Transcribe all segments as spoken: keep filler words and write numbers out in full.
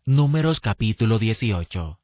Números capítulo dieciocho.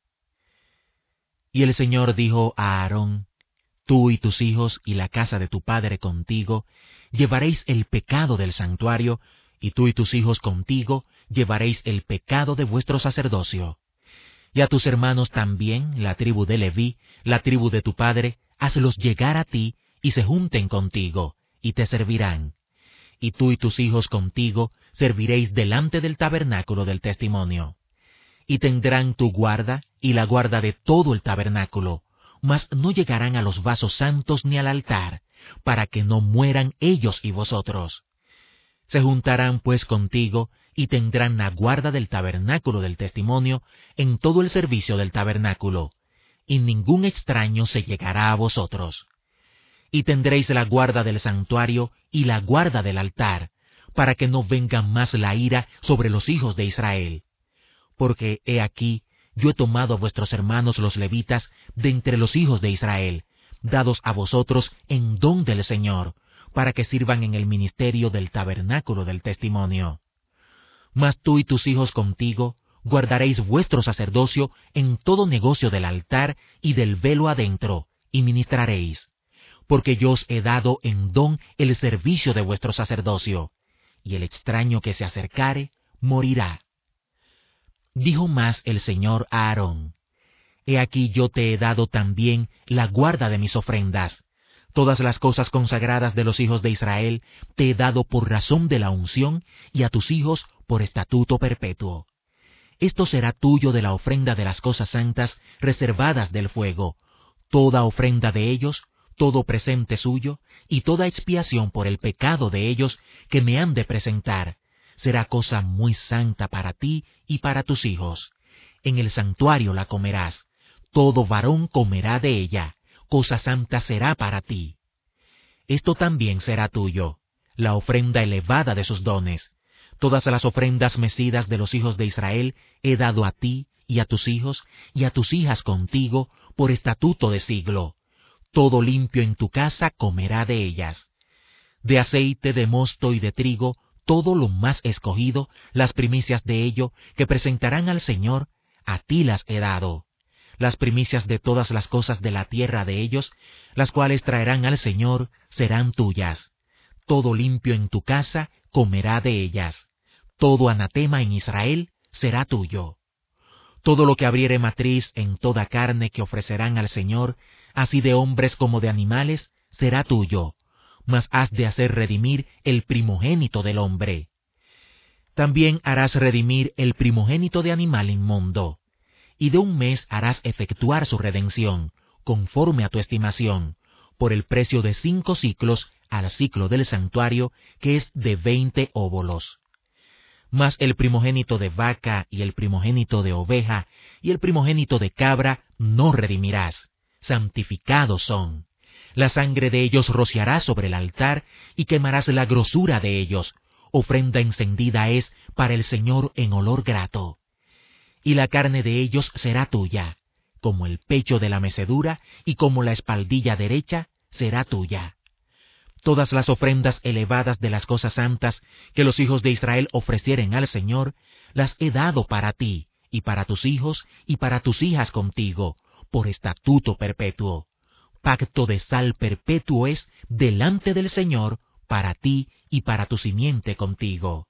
Y el Señor dijo a Aarón: Tú y tus hijos y la casa de tu padre contigo llevaréis el pecado del santuario, y tú y tus hijos contigo llevaréis el pecado de vuestro sacerdocio. Y a tus hermanos también, la tribu de Leví, la tribu de tu padre, hazlos llegar a ti, y se junten contigo, y te servirán. Y tú y tus hijos contigo serviréis delante del tabernáculo del testimonio. Y tendrán tu guarda, y la guarda de todo el tabernáculo, mas no llegarán a los vasos santos ni al altar, para que no mueran ellos y vosotros. Se juntarán pues contigo, y tendrán la guarda del tabernáculo del testimonio en todo el servicio del tabernáculo, y ningún extraño se llegará a vosotros. Y tendréis la guarda del santuario y la guarda del altar, para que no venga más la ira sobre los hijos de Israel. Porque he aquí, yo he tomado a vuestros hermanos los levitas de entre los hijos de Israel, dados a vosotros en don del Señor, para que sirvan en el ministerio del tabernáculo del testimonio. Mas tú y tus hijos contigo guardaréis vuestro sacerdocio en todo negocio del altar y del velo adentro, y ministraréis. Porque yo os he dado en don el servicio de vuestro sacerdocio, y el extraño que se acercare morirá. Dijo más el Señor a Aarón: He aquí yo te he dado también la guarda de mis ofrendas. Todas las cosas consagradas de los hijos de Israel te he dado por razón de la unción, y a tus hijos por estatuto perpetuo. Esto será tuyo de la ofrenda de las cosas santas reservadas del fuego, toda ofrenda de ellos, todo presente suyo, y toda expiación por el pecado de ellos que me han de presentar, será cosa muy santa para ti y para tus hijos. En el santuario la comerás, todo varón comerá de ella, cosa santa será para ti. Esto también será tuyo, la ofrenda elevada de sus dones. Todas las ofrendas mecidas de los hijos de Israel he dado a ti y a tus hijos y a tus hijas contigo por estatuto de siglo. Todo limpio en tu casa comerá de ellas. De aceite, de mosto y de trigo, todo lo más escogido, las primicias de ello, que presentarán al Señor, a ti las he dado. Las primicias de todas las cosas de la tierra de ellos, las cuales traerán al Señor, serán tuyas. Todo limpio en tu casa comerá de ellas. Todo anatema en Israel será tuyo. Todo lo que abriere matriz en toda carne que ofrecerán al Señor, así de hombres como de animales, será tuyo, mas has de hacer redimir el primogénito del hombre. También harás redimir el primogénito de animal inmundo, y de un mes harás efectuar su redención, conforme a tu estimación, por el precio de cinco siclos al siclo del santuario, que es de veinte óbolos. Mas el primogénito de vaca y el primogénito de oveja y el primogénito de cabra no redimirás, santificados son. La sangre de ellos rociarás sobre el altar y quemarás la grosura de ellos. Ofrenda encendida es para el Señor en olor grato. Y la carne de ellos será tuya, como el pecho de la mecedura y como la espaldilla derecha será tuya. Todas las ofrendas elevadas de las cosas santas que los hijos de Israel ofrecieren al Señor, las he dado para ti, y para tus hijos, y para tus hijas contigo, por estatuto perpetuo. Pacto de sal perpetuo es delante del Señor, para ti y para tu simiente contigo.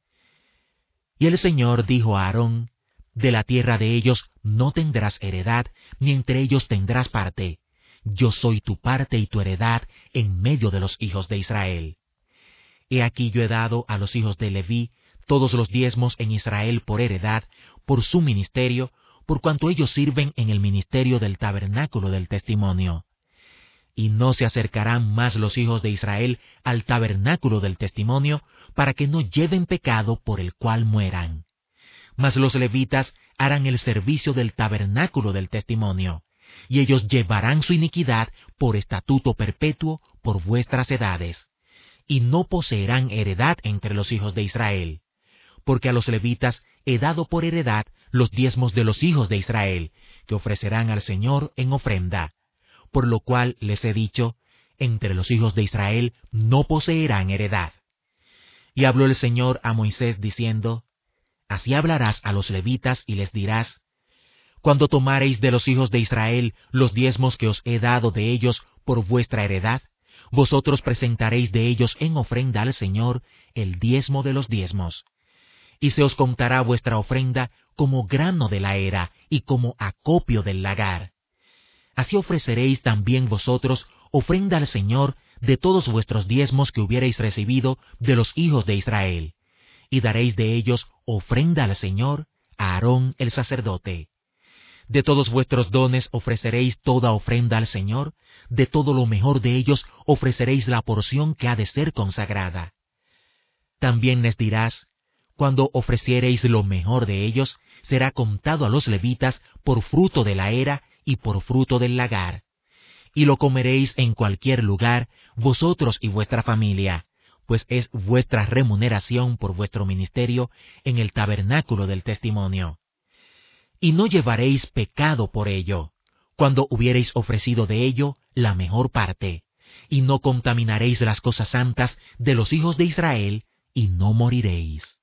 Y el Señor dijo a Aarón: De la tierra de ellos no tendrás heredad, ni entre ellos tendrás parte. Yo soy tu parte y tu heredad en medio de los hijos de Israel. He aquí yo he dado a los hijos de Leví todos los diezmos en Israel por heredad, por su ministerio, por cuanto ellos sirven en el ministerio del tabernáculo del testimonio. Y no se acercarán más los hijos de Israel al tabernáculo del testimonio, para que no lleven pecado por el cual mueran. Mas los levitas harán el servicio del tabernáculo del testimonio, y ellos llevarán su iniquidad por estatuto perpetuo por vuestras edades, y no poseerán heredad entre los hijos de Israel, porque a los levitas he dado por heredad los diezmos de los hijos de Israel, que ofrecerán al Señor en ofrenda, por lo cual les he dicho: entre los hijos de Israel no poseerán heredad. Y habló el Señor a Moisés diciendo: Así hablarás a los levitas y les dirás: Cuando tomareis de los hijos de Israel los diezmos que os he dado de ellos por vuestra heredad, vosotros presentaréis de ellos en ofrenda al Señor el diezmo de los diezmos. Y se os contará vuestra ofrenda como grano de la era y como acopio del lagar. Así ofreceréis también vosotros ofrenda al Señor de todos vuestros diezmos que hubiereis recibido de los hijos de Israel, y daréis de ellos ofrenda al Señor a Aarón el sacerdote. De todos vuestros dones ofreceréis toda ofrenda al Señor, de todo lo mejor de ellos ofreceréis la porción que ha de ser consagrada. También les dirás: Cuando ofreciereis lo mejor de ellos, será contado a los levitas por fruto de la era y por fruto del lagar. Y lo comeréis en cualquier lugar, vosotros y vuestra familia, pues es vuestra remuneración por vuestro ministerio en el tabernáculo del testimonio. Y no llevaréis pecado por ello, cuando hubiereis ofrecido de ello la mejor parte, y no contaminaréis las cosas santas de los hijos de Israel, y no moriréis.